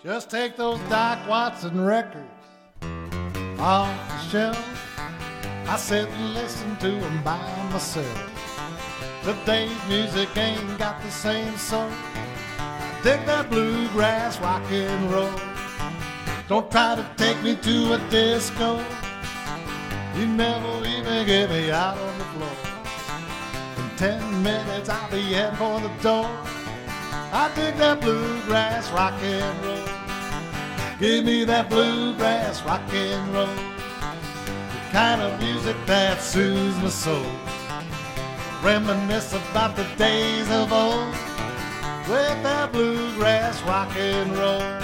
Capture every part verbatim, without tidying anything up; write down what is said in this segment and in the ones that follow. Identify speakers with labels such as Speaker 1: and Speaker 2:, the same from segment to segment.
Speaker 1: Just take those Doc Watson records off the shelf. I sit and listen to them by myself. Today's music ain't got the same soul. Dig that bluegrass rock and roll. Don't try to take me to a disco. You never even get me out on the floor. In ten minutes I'll be heading for the door. I dig that bluegrass rock and roll. Give me that bluegrass rock and roll. The kind of music that soothes my soul. Reminisce about the days of old with that bluegrass rock and roll.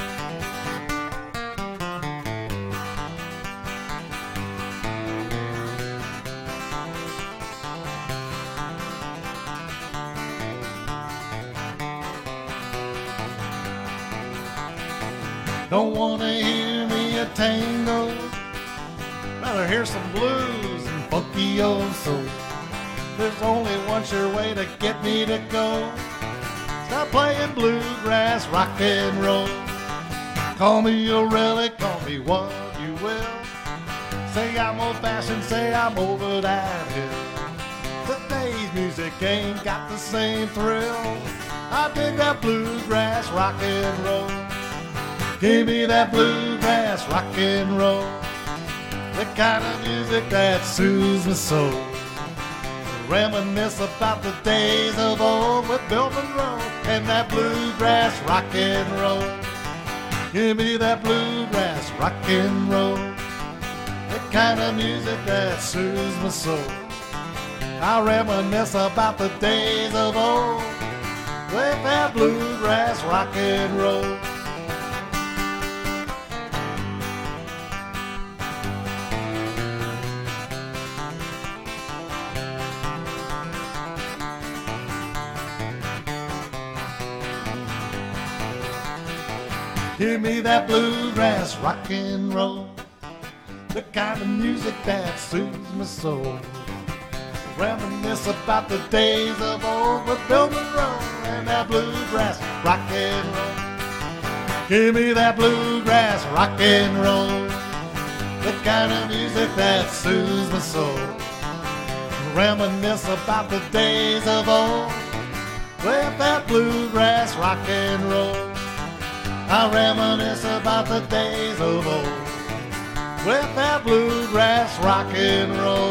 Speaker 1: Don't wanna hear me a tango, rather hear some blues and funky old soul. There's only one sure way to get me to go. Stop playing bluegrass rock and roll. Call me a relic, call me what you will. Say I'm old-fashioned, say I'm over that hill. Today's music ain't got the same thrill. I dig that bluegrass rock and roll. Give me that bluegrass rock and roll. The kind of music that soothes my soul. Reminisce about the days of old with Bill Monroe and that bluegrass rock and roll. Give me that bluegrass rock and roll. The kind of music that soothes my soul. I reminisce about the days of old with that bluegrass rock and roll. Give me that bluegrass rock and roll. The kind of music that soothes my soul. Reminisce about the days of old with Bill Monroe and that bluegrass rock and roll. Give me that bluegrass rock and roll. The kind of music that soothes my soul. Reminisce about the days of old with that bluegrass rock and roll. I reminisce about the days of old with that bluegrass rock and roll.